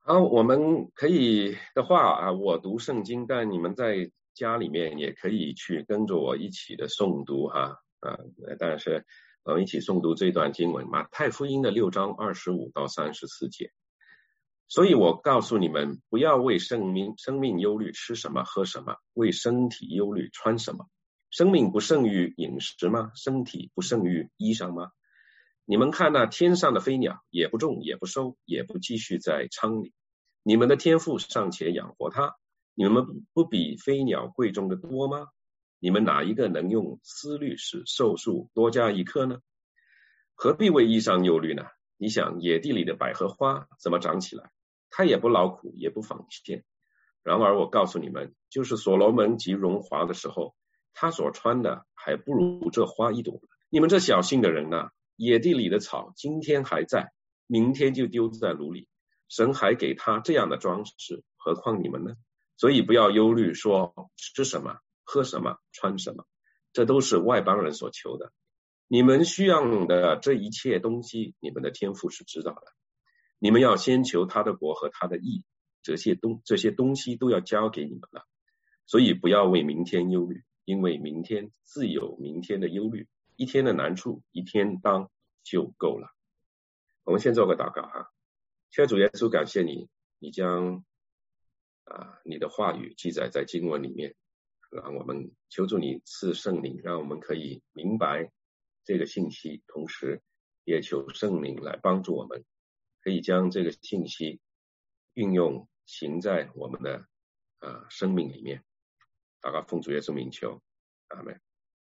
好，我们可以的话我读圣经，但你们在家里面也可以去跟着我一起的诵读但是我们一起诵读这段经文，马太福音的6章25到34节。所以我告诉你们，不要为生命忧虑，吃什么喝什么；为身体忧虑，穿什么。生命不胜于饮食吗？身体不胜于衣裳吗？你们看那天上的飞鸟，也不种，也不收，也不积蓄在仓里，你们的天父尚且养活它，你们不比飞鸟贵重的多吗？你们哪一个能用思虑使寿数多加一刻呢？何必为衣裳忧虑呢？你想野地里的百合花怎么长起来？它也不劳苦，也不纺线。然而我告诉你们，就是所罗门极荣华的时候，他所穿的还不如这花一朵。你们这小信的人呢？野地里的草今天还在，明天就丢在炉里，神还给他这样的装饰，何况你们呢？所以不要忧虑说吃什么喝什么穿什么，这都是外邦人所求的。你们需要的这一切东西，你们的天父是知道的。你们要先求他的国和他的义，这些东西都要交给你们了。所以不要为明天忧虑，因为明天自有明天的忧虑，一天的难处一天当就够了。我们先做个祷告求主耶稣，感谢你，你将你的话语记载在经文里面，让我们求助你赐圣灵，让我们可以明白这个信息，同时也求圣灵来帮助我们，可以将这个信息运用行在我们的生命里面。祷告奉主耶稣名求，阿们。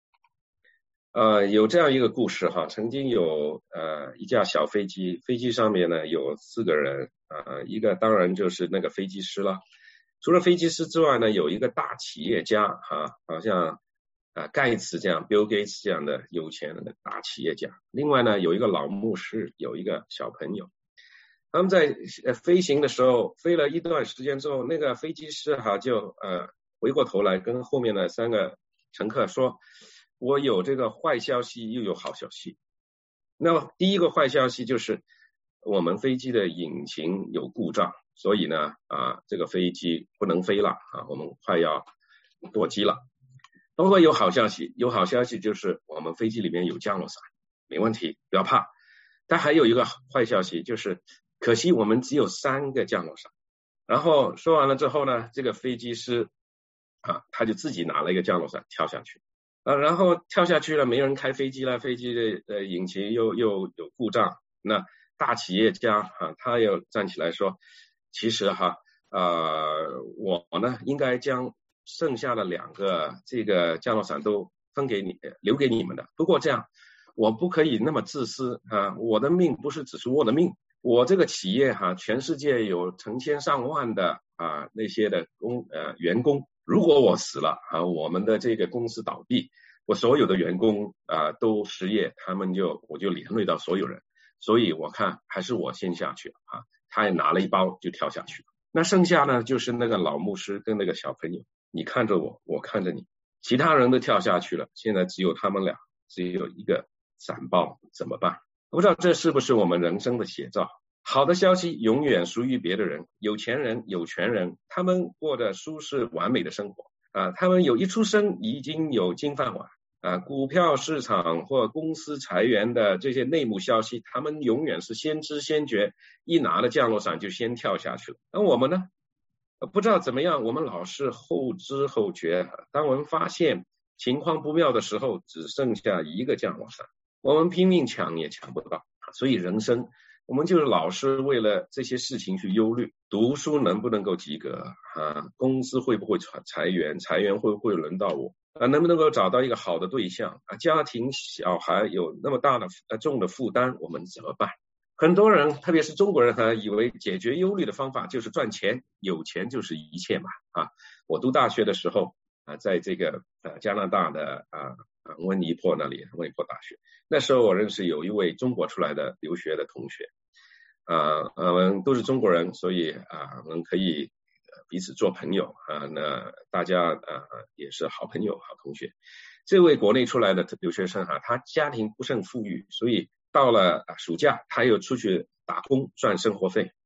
有这样一个故事曾经有一架小飞机，飞机上面呢有4个人一个当然就是那个飞机师了。除了飞机师之外呢，有一个大企业家好像盖茨这样 Bill Gates 这样的有钱的大企业家。另外呢有一个老牧师，有一个小朋友。他们在飞行的时候，飞了一段时间之后，那个飞机师就回过头来跟后面的3个乘客说，我有这个坏消息又有好消息。那么第一个坏消息就是我们飞机的引擎有故障，所以呢这个飞机不能飞了我们快要堕机了。包括有好消息就是我们飞机里面有降落伞，没问题，不要怕。但还有一个坏消息，就是可惜我们只有3个降落伞。然后说完了之后呢，这个飞机师他就自己拿了一个降落伞跳下去然后跳下去了，没人开飞机了，飞机的引擎又有故障。那大企业家他又站起来说，其实我呢应该将剩下的2个这个降落伞都分给你，留给你们的。不过这样我不可以那么自私我的命不是只是我的命，我这个企业全世界有成千上万的那些的员工，如果我死了我们的这个公司倒闭，我所有的员工都失业，我就连累到所有人，所以我看还是我先下去他也拿了一包就跳下去了。那剩下呢就是那个老牧师跟那个小朋友，你看着我，我看着你，其他人都跳下去了，现在只有他们俩，只有一个闪爆，怎么办？我不知道这是不是我们人生的写照。好的消息永远属于别的人，有钱人有权人，他们过着舒适完美的生活他们一出生已经有金饭碗股票市场或公司裁员的这些内幕消息，他们永远是先知先觉，一拿了降落伞就先跳下去了。那我们呢？不知道怎么样，我们老是后知后觉，当我们发现情况不妙的时候，只剩下一个降落伞，我们拼命抢也抢不到。所以人生我们就是老是为了这些事情去忧虑，读书能不能够及格公司会不会裁员，裁员会不会轮到我能不能够找到一个好的对象家庭小孩有那么大的重的负担，我们怎么办？很多人特别是中国人以为解决忧虑的方法就是赚钱，有钱就是一切嘛我读大学的时候在这个加拿大的温尼珀那里，温尼珀大学，那时候我认识有一位中国出来的留学的同学我们都是中国人，所以我们可以彼此做朋友那大家也是好朋友好同学。这位国内出来的留学生他家庭不甚富裕，所以到了暑假他又出去打工赚生活费。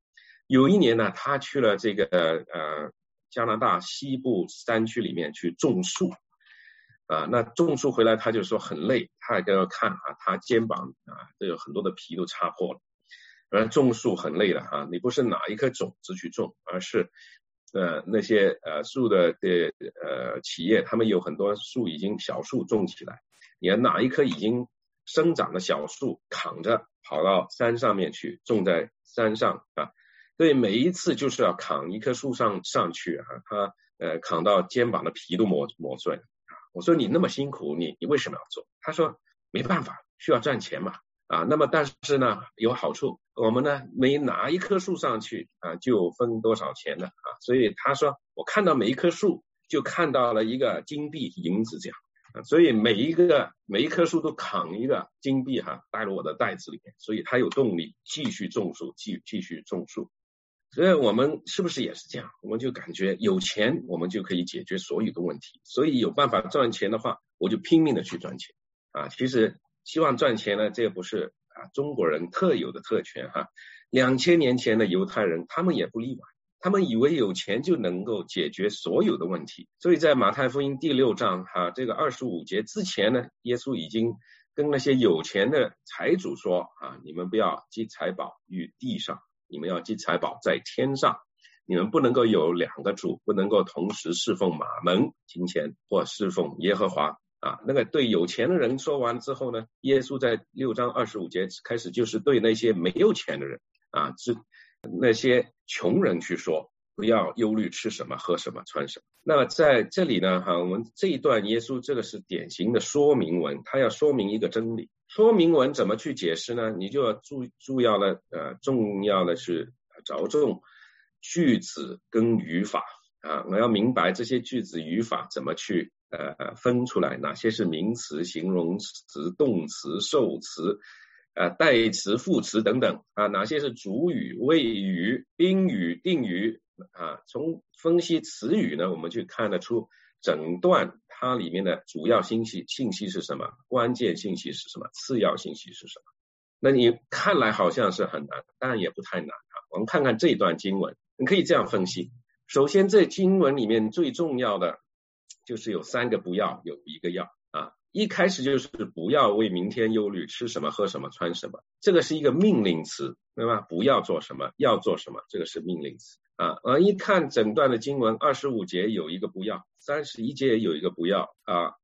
有一年呢，他去了这个加拿大西部山区里面去种树那种树回来他就说很累，他还给我看他肩膀都有很多的皮都擦破了。种树很累的你不是拿一颗种子去种，而是那些树的企业，他们有很多树已经小树种起来，你要拿一棵已经生长的小树扛着跑到山上面去，种在山上所以每一次就是要扛一棵树上去他扛到肩膀的皮都磨碎我说你那么辛苦，你为什么要做？他说没办法，需要赚钱嘛那么但是呢有好处，我们呢每拿一棵树上去就分多少钱的所以他说我看到每一棵树就看到了一个金币银子这样所以每一棵树都扛一个金币带入我的袋子里面，所以他有动力继续种树，继续种树。所以我们是不是也是这样？我们就感觉有钱我们就可以解决所有的问题，所以有办法赚钱的话我就拼命的去赚钱其实希望赚钱呢，这不是中国人特有的特权2000年前的犹太人他们也不例外，他们以为有钱就能够解决所有的问题。所以在马太福音第6章这个25节之前呢，耶稣已经跟那些有钱的财主说你们不要积财宝于地上，你们要积财宝在天上，你们不能够有2个主，不能够同时侍奉马门金钱或侍奉耶和华那个对有钱的人说完之后呢，耶稣在6章25节开始就是对那些没有钱的人那些穷人去说，不要忧虑吃什么喝什么穿什么。那么在这里呢我们这一段耶稣这个是典型的说明文，他要说明一个真理。说明文怎么去解释呢？你就要重要的是着重句子跟语法我要明白这些句子语法怎么去分出来，哪些是名词、形容词、动词、受词代词、副词等等哪些是主语、谓语、宾语、定语从分析词语呢，我们去看得出整段它里面的主要信息是什么，关键信息是什么，次要信息是什么。那你看来好像是很难，但也不太难我们看看这段经文，你可以这样分析。首先这经文里面最重要的就是有3个不要，有1个要一开始就是不要为明天忧虑，吃什么喝什么穿什么，这个是一个命令词，对吧？不要做什么要做什么，这个是命令词一看整段的经文25节有一个不要，31节有一个不要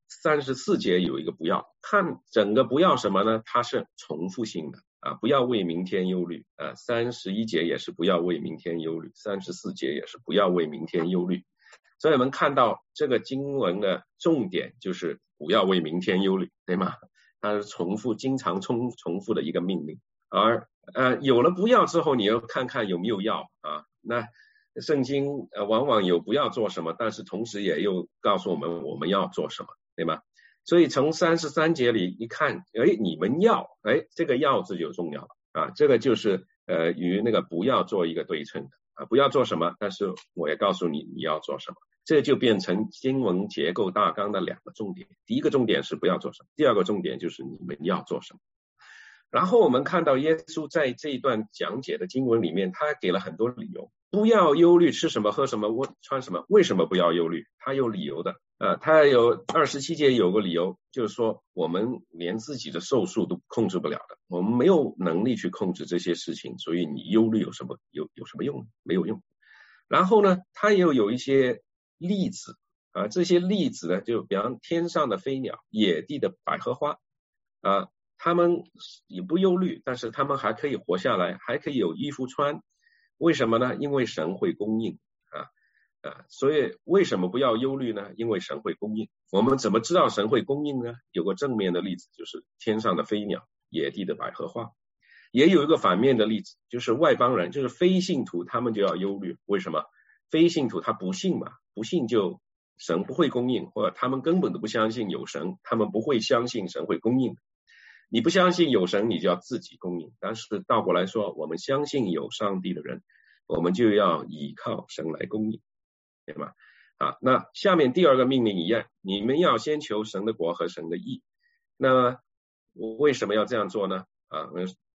34节有一个不要，看整个不要什么呢？它是重复性的不要为明天忧虑31节也是不要为明天忧虑，34节也是不要为明天忧虑。所以我们看到这个经文的重点就是不要为明天忧虑，对吗？它是经常重复的一个命令。而有了不要之后，你要看看有没有要那圣经往往有不要做什么，但是同时也又告诉我们要做什么，对吗？所以从33节里一看你们要这个要字就重要了这个就是与那个不要做一个对称的不要做什么，但是我也告诉你要做什么，这就变成经文结构大纲的2个重点。第一个重点是不要做什么，第二个重点就是你们要做什么。然后我们看到耶稣在这一段讲解的经文里面，他给了很多理由，不要忧虑吃什么喝什么穿什么。为什么不要忧虑？他有理由的他有27节有个理由，就是说我们连自己的寿数都控制不了的，我们没有能力去控制这些事情，所以你忧虑有什么用？没有用。然后呢他也有一些例子这些例子呢就比方天上的飞鸟，野地的百合花他们也不忧虑，但是他们还可以活下来，还可以有衣服穿。为什么呢？因为神会供应所以为什么不要忧虑呢？因为神会供应。我们怎么知道神会供应呢？有个正面的例子，就是天上的飞鸟，野地的百合花。也有一个反面的例子，就是外邦人，就是非信徒，他们就要忧虑。为什么？非信徒他不信嘛，不信就神不会供应，或者他们根本都不相信有神，他们不会相信神会供应。你不相信有神，你就要自己供应。但是倒过来说，我们相信有上帝的人，我们就要依靠神来供应，对吗？那下面第2个命令一样，你们要先求神的国和神的义。那我为什么要这样做呢？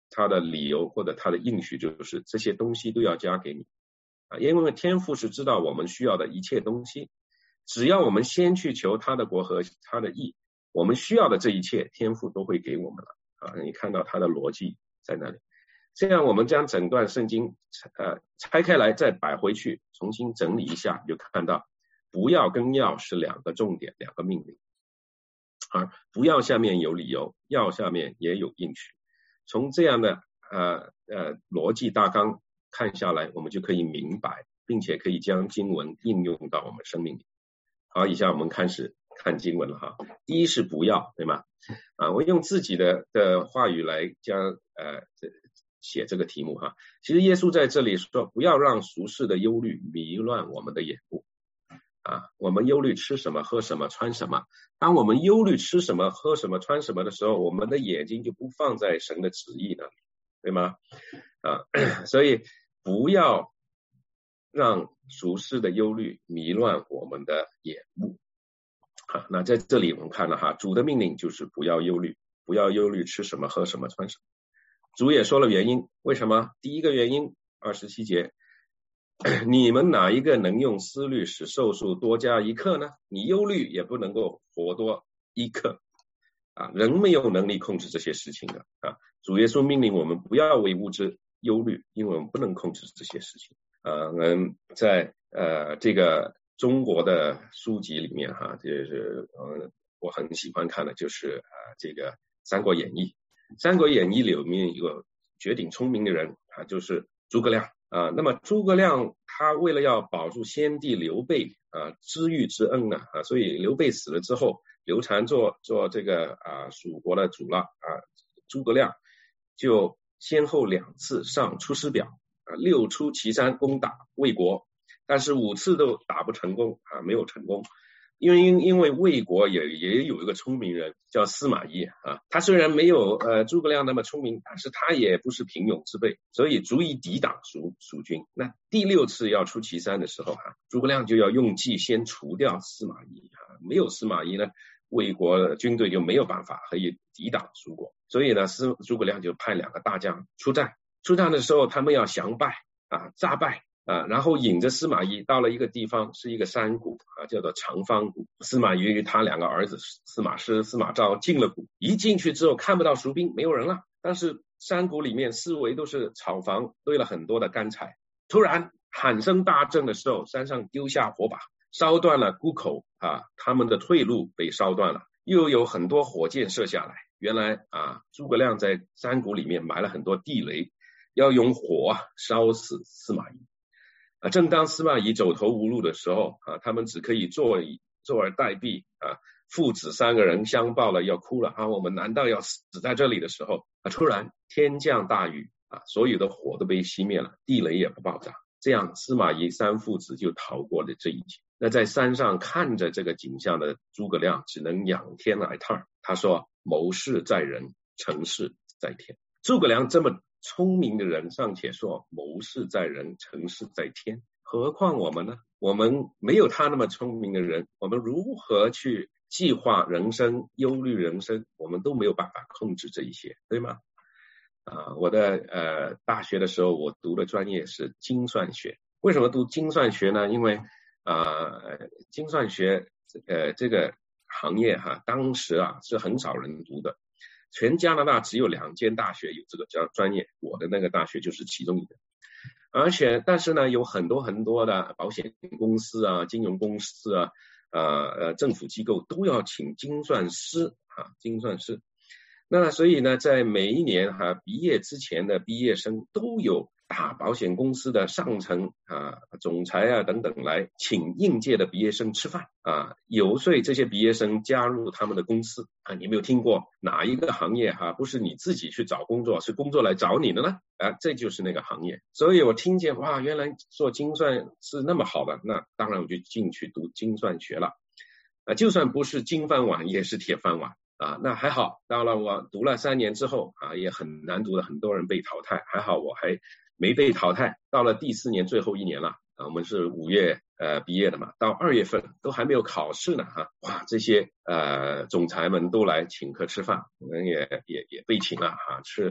他的理由或者他的应许就是这些东西都要加给你因为天父是知道我们需要的一切东西，只要我们先去求他的国和他的义，我们需要的这一切天父都会给我们了你看到他的逻辑在那里。这样我们将整段圣经拆开来再摆回去，重新整理一下，就看到不要跟要是两个重点，两个命令。而不要下面有理由，要下面也有应许。从这样的逻辑大纲看下来，我们就可以明白，并且可以将经文应用到我们生命里。好，以下我们开始看经文了哈。第一是不要，对吗？我用自己的话语来将写这个题目哈。其实耶稣在这里说，不要让俗世的忧虑迷乱我们的眼目我们忧虑吃什么喝什么穿什么，当我们忧虑吃什么喝什么穿什么的时候，我们的眼睛就不放在神的旨意那里，对吗所以不要让俗世的忧虑迷乱我们的眼目那在这里我们看了主的命令就是不要忧虑，不要忧虑吃什么喝什么穿什么。主也说了原因，为什么？第一个原因27节，你们哪一个能用思虑使寿数多加一刻呢？你忧虑也不能够活多一刻人没有能力控制这些事情的主耶稣命令我们不要为物质忧虑，因为我们不能控制这些事情在这个中国的书籍里面就是我很喜欢看的就是这个三国演义。三国演义里面有个绝顶聪明的人就是诸葛亮那么诸葛亮他为了要保住先帝刘备知遇之恩所以刘备死了之后，刘禅做这个蜀国的主了诸葛亮就先后2次上出师表6出祁山攻打魏国，但是5次都打不成功没有成功。因为魏国也有一个聪明人叫司马懿他虽然没有诸葛亮那么聪明，但是他也不是平庸之辈，所以足以抵挡蜀军。那第6次要出祁山的时候诸葛亮就要用计先除掉司马懿没有司马懿呢，魏国军队就没有办法可以抵挡蜀国，所以呢诸葛亮就派2个大将出战的时候，他们要降败诈败然后引着司马懿到了一个地方，是一个山谷叫做长方谷。司马懿与他2个儿子司马师、司马昭进了谷，一进去之后看不到蜀兵，没有人了，但是山谷里面四围都是草房，堆了很多的干柴。突然喊声大震的时候，山上丢下火把，烧断了谷口他们的退路被烧断了，又有很多火箭射下来。原来诸葛亮在山谷里面埋了很多地雷，要用火烧死司马懿正当司马懿走投无路的时候他们只可以坐而待毙父子3个人相抱了，要哭了我们难道要死在这里的时候突然天降大雨所有的火都被熄灭了，地雷也不爆炸，这样司马懿3父子就逃过了这一劫。那在山上看着这个景象的诸葛亮只能仰天而叹，他说谋事在人，成事在天。诸葛亮这么聪明的人尚且说谋事在人，成事在天，何况我们呢？我们没有他那么聪明的人，我们如何去计划人生、忧虑人生？我们都没有办法控制这一些，对吗？我的大学的时候我读的专业是精算学。为什么读精算学呢？因为精算学这个行业当时是很少人读的，全加拿大只有2间大学有这个专业，我的那个大学就是其中一个。但是呢有很多的保险公司金融公司政府机构都要请精算师那所以呢在每一年毕业之前的毕业生都有大保险公司的上层总裁等等来请应届的毕业生吃饭游说这些毕业生加入他们的公司你有没有听过哪一个行业不是你自己去找工作，是工作来找你的呢这就是那个行业。所以我听见哇，原来做精算是那么好的，那当然我就进去读精算学了就算不是金饭碗也是铁饭碗那还好，到了我读了3年之后也很难读的，很多人被淘汰，还好我还没被淘汰。到了第4年最后1年了我们是5月毕业的嘛，到2月份都还没有考试呢哇，这些总裁们都来请客吃饭，我们也被请了吃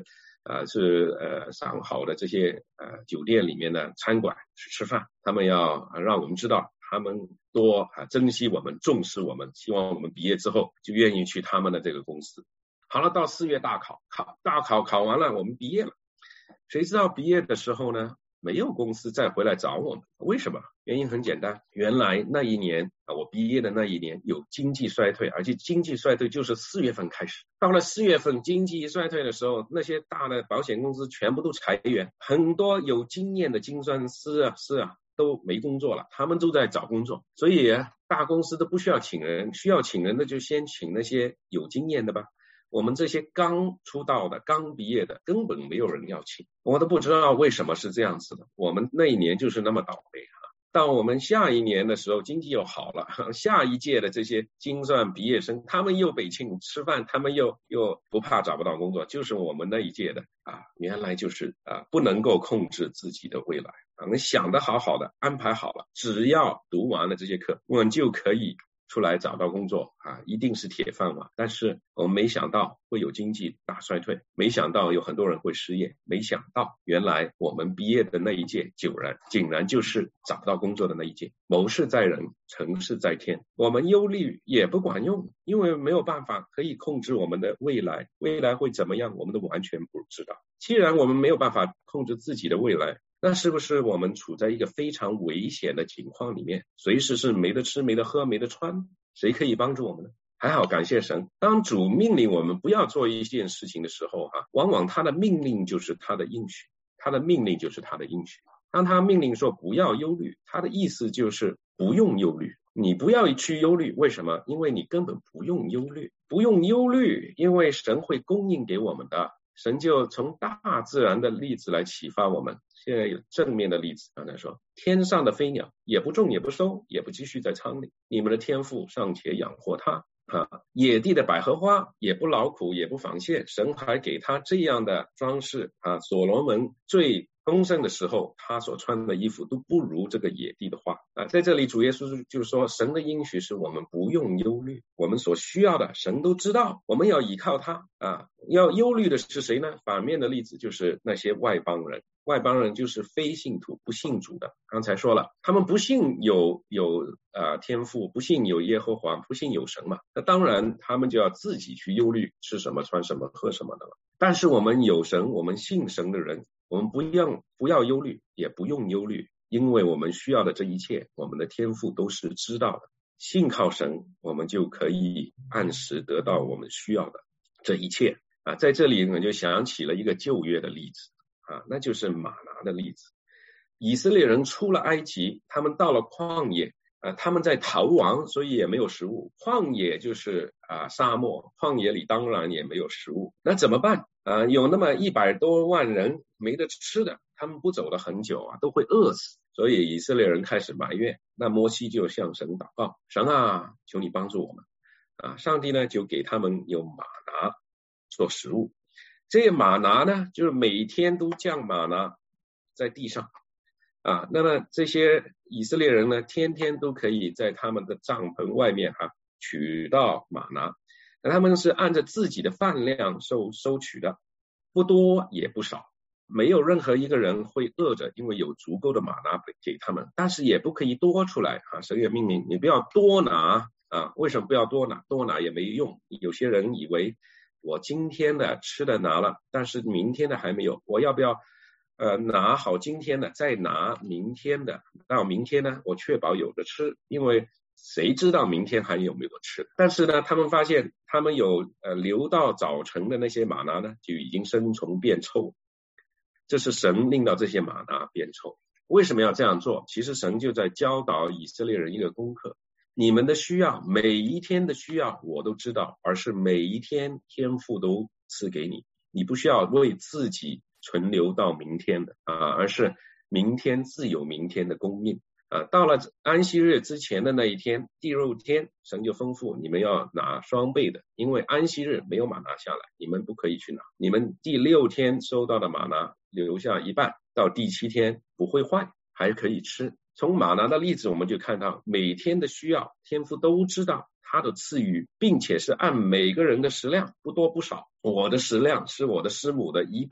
上好的这些酒店里面的餐馆去吃饭，他们要让我们知道他们多珍惜我们，重视我们，希望我们毕业之后就愿意去他们的这个公司。好了，到4月大考考完了，我们毕业了。谁知道毕业的时候呢，没有公司再回来找我们，为什么？原因很简单，原来那一年我毕业的那一年有经济衰退，而且经济衰退就是4月份开始。到了4月份经济衰退的时候，那些大的保险公司全部都裁员，很多有经验的精算师都没工作了，他们都在找工作。所以大公司都不需要请人，需要请人的就先请那些有经验的吧。我们这些刚出道的刚毕业的根本没有人要请，我都不知道为什么是这样子的。我们那一年就是那么倒霉到我们下一年的时候经济又好了，下一届的这些精算毕业生他们又被请吃饭，他们又不怕找不到工作。就是我们那一届的原来就是不能够控制自己的未来你想得好好的安排好了，只要读完了这些课，我们就可以出来找到工作一定是铁饭碗。但是我们没想到会有经济大衰退，没想到有很多人会失业，没想到原来我们毕业的那一届竟然就是找不到工作的那一届。谋事在人，成事在天，我们忧虑也不管用，因为没有办法可以控制我们的未来会怎么样，我们都完全不知道。既然我们没有办法控制自己的未来，那是不是我们处在一个非常危险的情况里面，随时是没得吃没得喝没得穿？谁可以帮助我们呢？还好感谢神，当主命令我们不要做一件事情的时候往往他的命令就是他的应许，他的命令就是他的应许。当他命令说不要忧虑，他的意思就是不用忧虑，你不要去忧虑。为什么？因为你根本不用忧虑，因为神会供应给我们的。神就从大自然的例子来启发我们。现在有正面的例子，刚才说天上的飞鸟也不种也不收也不积蓄在仓里，你们的天父尚且养活它野地的百合花也不劳苦也不纺线，神还给他这样的装饰所罗门最丰盛的时候，他所穿的衣服都不如这个野地的花在这里主耶稣就是说，神的应许是我们不用忧虑，我们所需要的神都知道，我们要依靠他要忧虑的是谁呢？反面的例子就是那些外邦人就是非信徒不信主的。刚才说了，他们不信有天父，不信有耶和华，不信有神嘛，那当然他们就要自己去忧虑吃什么穿什么喝什么的了。但是我们有神，我们信神的人，我们不要忧虑，也不用忧虑，因为我们需要的这一切，我们的天父都是知道的。信靠神，我们就可以按时得到我们需要的这一切在这里我就想起了一个旧约的例子那就是玛拿的例子。以色列人出了埃及，他们到了旷野他们在逃亡，所以也没有食物。旷野就是沙漠，旷野里当然也没有食物。那怎么办有那么100多万人没得吃的，他们不走了很久都会饿死。所以以色列人开始埋怨，那摩西就向神祷告，神求你帮助我们上帝呢就给他们有玛拿做食物。这个玛拿呢就是每天都降玛拿在地上那么这些以色列人呢天天都可以在他们的帐篷外面取到玛拿，那他们是按照自己的饭量收取的，不多也不少，没有任何一个人会饿着，因为有足够的玛拿给他们。但是也不可以多出来神也命令你不要多拿为什么不要多拿？多拿也没用。有些人以为我今天的吃的拿了，但是明天的还没有，我要不要拿好今天的再拿明天的，到明天呢我确保有的吃，因为谁知道明天还有没有吃。但是呢他们发现他们有留到早晨的那些玛拿呢就已经生虫变臭，这是神令到这些玛拿变臭。为什么要这样做？其实神就在教导以色列人一个功课，你们的需要，每一天的需要我都知道，而是每一天天父都赐给你，你不需要为自己存留到明天的而是明天自有明天的供应到了安息日之前的那一天，第6天神就吩咐你们要拿双倍的，因为安息日没有玛拿下来，你们不可以去拿，你们第6天收到的玛拿留下一半，到第7天不会坏，还可以吃。从玛拿的例子我们就看到，每天的需要天父都知道，他的赐予并且是按每个人的食量，不多不少。我的食量是我的师母的1倍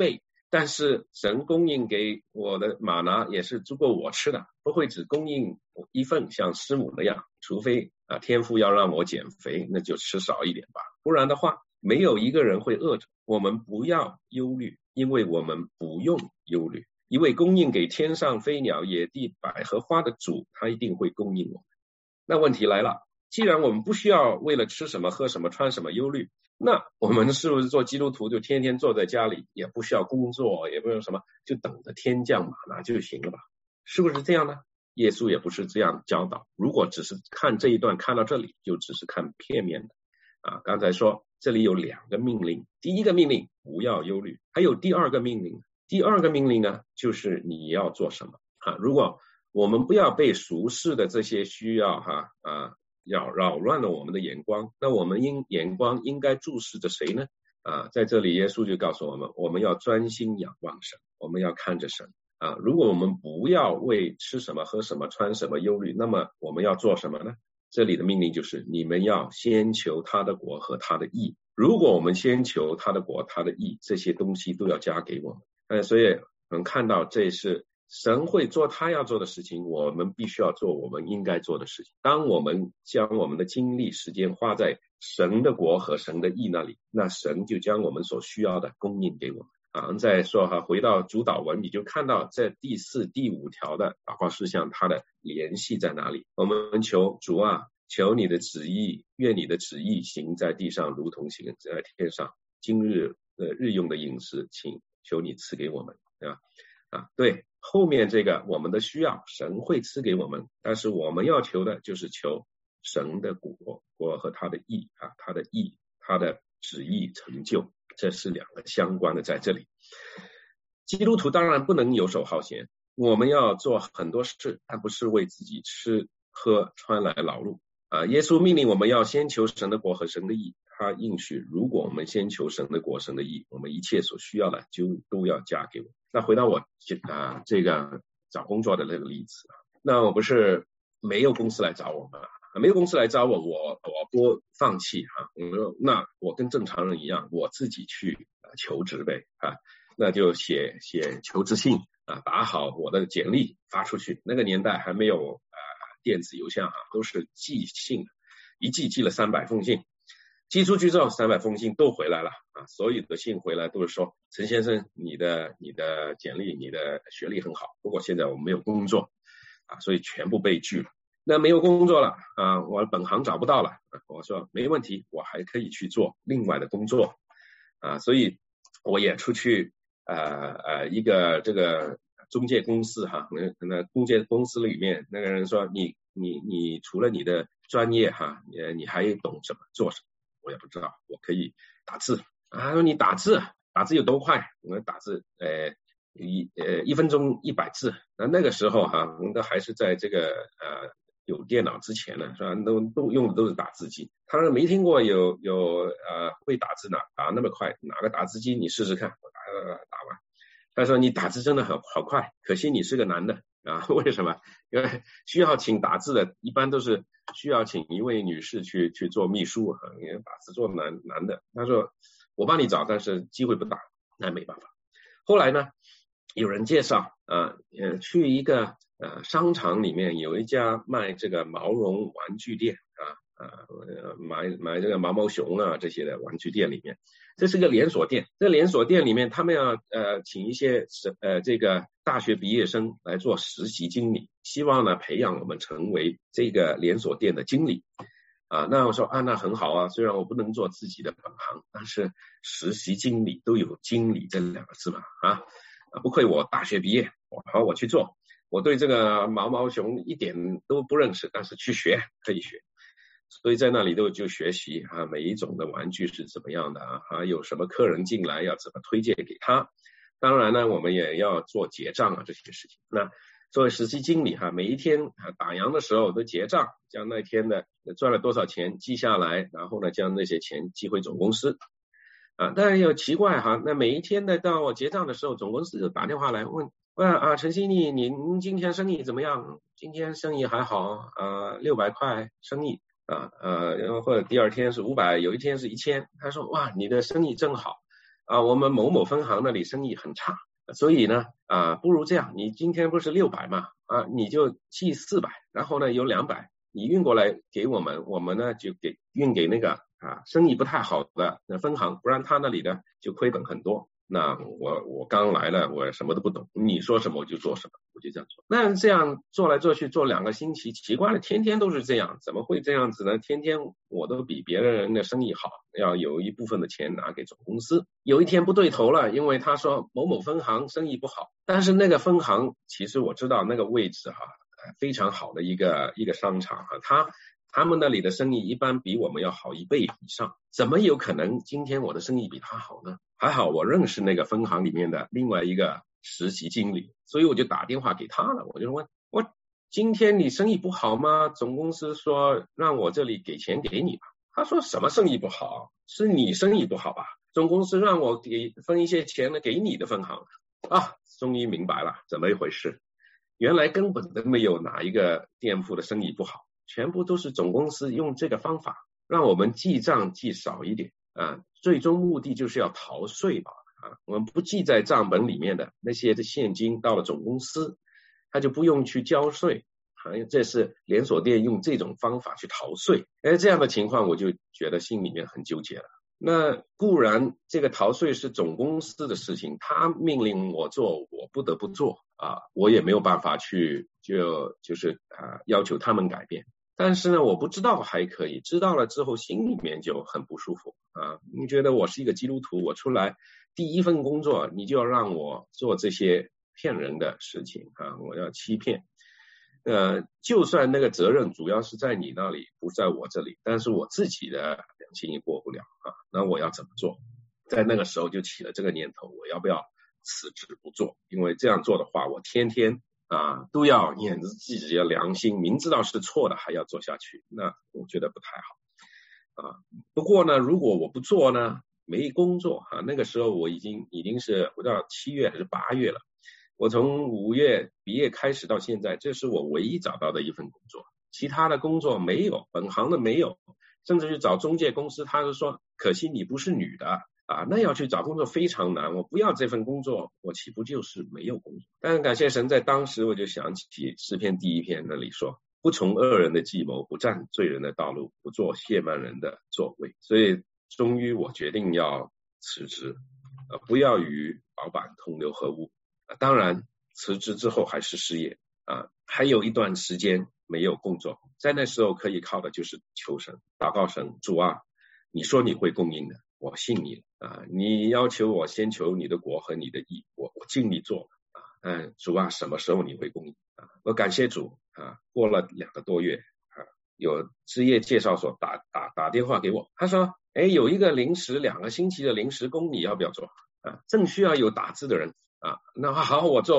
但是神供应给我的玛拿也是足够我吃的，不会只供应一份像师母那样，除非天父要让我减肥，那就吃少一点吧，不然的话没有一个人会饿着。我们不要忧虑，因为我们不用忧虑，一位供应给天上飞鸟野地百合花的主，他一定会供应我们。那问题来了，既然我们不需要为了吃什么喝什么穿什么忧虑，那我们是不是做基督徒就天天坐在家里，也不需要工作，也不用什么，就等着天降玛拿就行了吧？是不是这样呢？耶稣也不是这样教导。如果只是看这一段看到这里，就只是看片面的刚才说这里有2个命令，第一个命令不要忧虑，还有第二个命令。第二个命令呢，就是你要做什么如果我们不要被俗世的这些需要扰乱了我们的眼光，那我们眼光应该注视着谁呢？在这里耶稣就告诉我们，我们要专心仰望神，我们要看着神如果我们不要为吃什么喝什么穿什么忧虑，那么我们要做什么呢？这里的命令就是你们要先求他的国和他的义。如果我们先求他的国他的义，这些东西都要加给我们所以我们看到这是神会做他要做的事情，我们必须要做我们应该做的事情。当我们将我们的精力时间花在神的国和神的义那里，那神就将我们所需要的供应给我们再说回到主祷文，你就看到在第4、第5条的祷告事项，它的联系在哪里？我们求主求你的旨意，愿你的旨意行在地上如同行在天上，今日日用的饮食请求你赐给我们对，后面这个我们的需要神会赐给我们，但是我们要求的就是求神的国和他的义他的义他的旨意成就，这是2个相关的在这里。基督徒当然不能游手好闲，我们要做很多事，但不是为自己吃喝穿来劳碌耶稣命令我们要先求神的国和神的义，他应许如果我们先求神的国神的义，我们一切所需要的就都要加给我们。那回到我这个找工作的那个例子那我不是没有公司来找我们没有公司来找我不放弃我说那我跟正常人一样，我自己去求职呗那就写求职信打好我的简历发出去。那个年代还没有电子邮箱都是寄信，一寄了300封信，寄出去之后300封信都回来了所有的信回来都是说陈先生你的简历你的学历很好，不过现在我们没有工作所以全部被拒了。那没有工作了我本行找不到了我说没问题，我还可以去做另外的工作所以我也出去一个这个中介公司那中介公司里面那个人说你除了你的专业你还懂什么做什么？我也不知道，我可以打字他说你打字有多快？我打字1分钟100字那个时候我们都还是在这个有电脑之前呢，是吧？都用的都是打字机。他说没听过有会打字打那么快，拿个打字机你试试看。我打完，他说你打字真的好快，可惜你是个男的为什么？因为需要请打字的一般都是需要请一位女士去做秘书因为打字做男的。他说我帮你找，但是机会不大，那没办法。后来呢，有人介绍去一个商场里面有一家卖这个毛绒玩具店买这个毛熊这些的玩具店里面，这是个连锁店。这连锁店里面他们要请一些这个大学毕业生来做实习经理，希望呢培养我们成为这个连锁店的经理那我说那很好虽然我不能做自己的本行，但是实习经理都有经理这2个字嘛不愧我大学毕业，我去做。我对这个毛熊一点都不认识，但是去学可以学。所以在那里就学习每一种的玩具是怎么样的有什么客人进来要怎么推荐给他。当然呢，我们也要做结账这些事情。那作为实习经理每一天打烊的时候都结账，将那天的赚了多少钱记下来，然后呢将那些钱寄回总公司但是又奇怪那每一天呢到我结账的时候，总公司就打电话来问陈经理您今天生意怎么样？今天生意还好600块生意然后或者第二天是500，有一天是1000。他说哇你的生意真好我们某某分行那里生意很差，所以呢不如这样，你今天不是600嘛，你就寄400，然后呢有200你运过来给我们，我们呢就运给那个生意不太好的分行，不然他那里呢就亏本很多。那我刚来了，我什么都不懂，你说什么我就做什么，我就这样做。那这样做来做去做2个星期，奇怪了，天天都是这样，怎么会这样子呢？天天我都比别人的生意好，要有一部分的钱拿给总公司。有一天不对头了，因为他说某某分行生意不好，但是那个分行其实我知道那个位置非常好的一个商场他们那里的生意一般比我们要好1倍以上，怎么有可能今天我的生意比他好呢？还好我认识那个分行里面的另外一个实习经理，所以我就打电话给他了，我就问我今天你生意不好吗？总公司说让我这里给钱给你吧。他说什么生意不好？是你生意不好吧？总公司让我分一些钱呢给你的分行终于明白了怎么一回事，原来根本都没有哪一个店铺的生意不好，全部都是总公司用这个方法让我们记账记少一点最终目的就是要逃税吧我们不记在账本里面的那些的现金到了总公司，他就不用去交税这是连锁店用这种方法去逃税。这样的情况我就觉得心里面很纠结了。那固然这个逃税是总公司的事情，他命令我做我不得不做我也没有办法去就是要求他们改变。但是呢我不知道还可以，知道了之后心里面就很不舒服你觉得我是一个基督徒，我出来第一份工作你就要让我做这些骗人的事情我要欺骗就算那个责任主要是在你那里不在我这里，但是我自己的良心也过不了那我要怎么做？在那个时候就起了这个念头，我要不要辞职不做？因为这样做的话我天天都要念着自己的良心，明知道是错的还要做下去，那我觉得不太好不过呢如果我不做呢没工作那个时候我已经是不知道7月还是8月了，我从5月毕业开始到现在，这是我唯一找到的一份工作，其他的工作没有，本行的没有，甚至去找中介公司，他就说可惜你不是女的那要去找工作非常难，我不要这份工作，我岂不就是没有工作？但感谢神，在当时我就想起诗篇第1篇那里说，不从恶人的计谋，不占罪人的道路，不做亵慢人的座位。所以终于我决定要辞职不要与老板同流合污当然辞职之后还是失业还有一段时间没有工作，在那时候可以靠的就是求神，祷告神，主你说你会供应的，我信你你要求我先求你的国和你的义，我尽力做主什么时候你会供应我感谢主过了2个多月有职业介绍所打电话给我，他说有一个2个星期的临时工，你要不要做正需要有打字的人那好，我做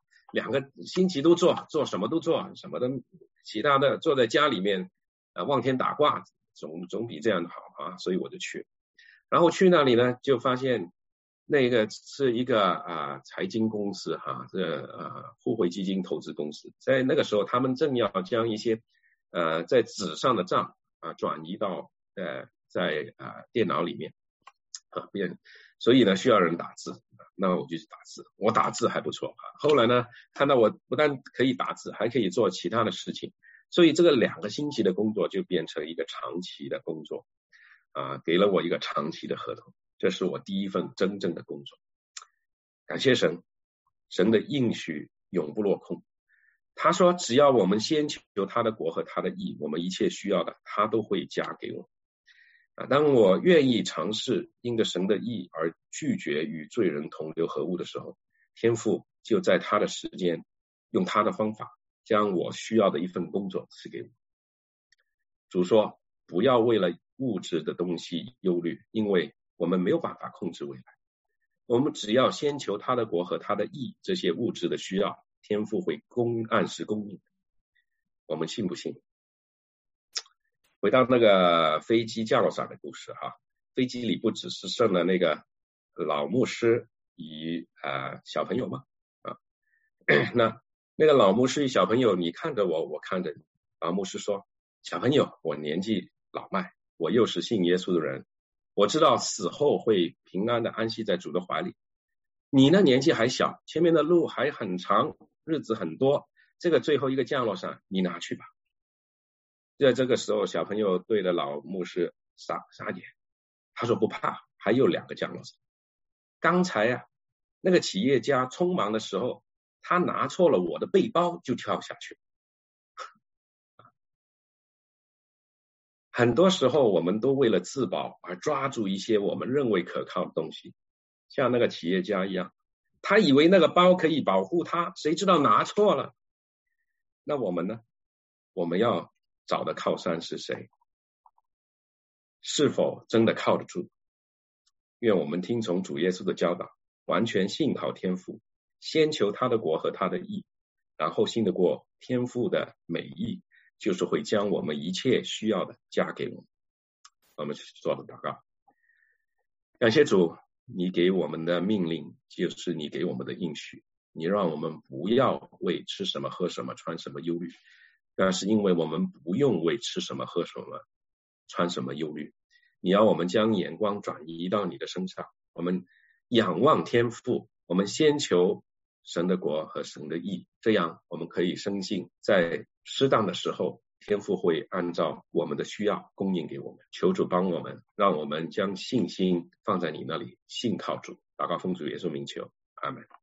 2个星期都做什么都做，什么的其他的坐在家里面望天打卦总比这样好所以我就去，然后去那里呢就发现那个是一个财经公司互惠基金投资公司，在那个时候他们正要将一些在纸上的账转移到在电脑里面所以呢需要人打字，那我就去打字，我打字还不错后来呢看到我不但可以打字还可以做其他的事情，所以这个2个星期的工作就变成一个长期的工作给了我一个长期的合同，这是我第一份真正的工作。感谢神，神的应许永不落空，他说只要我们先求他的国和他的义，我们一切需要的他都会加给我当我愿意尝试因着神的义而拒绝与罪人同流合污的时候，天父就在他的时间用他的方法将我需要的一份工作赐给我。主说不要为了物质的东西忧虑，因为我们没有办法控制未来，我们只要先求他的国和他的义，这些物质的需要天父会按时供应，我们信不信？回到那个飞机降落伞的故事飞机里不只是剩了那个老牧师与小朋友吗那个老牧师与小朋友，你看着我，我看着你。老牧师说，小朋友，我年纪老迈，我又是信耶稣的人我知道死后会平安的安息在主的怀里。你呢，年纪还小，前面的路还很长，日子很多，这个最后一个降落伞你拿去吧。在这个时候，小朋友对着老牧师撒野，他说不怕，还有2个降落伞。刚才啊，那个企业家匆忙的时候，他拿错了我的背包就跳下去。很多时候我们都为了自保而抓住一些我们认为可靠的东西，像那个企业家一样，他以为那个包可以保护他，谁知道拿错了。那我们呢？我们要找的靠山是谁？是否真的靠得住？愿我们听从主耶稣的教导，完全信靠天父，先求他的国和他的义，然后信得过天父的美意，就是会将我们一切需要的加给我们。我们做的祷告。感谢主，你给我们的命令就是你给我们的应许，你让我们不要为吃什么喝什么穿什么忧虑，但是因为我们不用为吃什么喝什么穿什么忧虑，你要我们将眼光转移到你的身上，我们仰望天父，我们先求神的国和神的义，这样我们可以深信在适当的时候天父会按照我们的需要供应给我们。求主帮我们，让我们将信心放在你那里，信靠主。祷告奉主耶稣名求，阿们。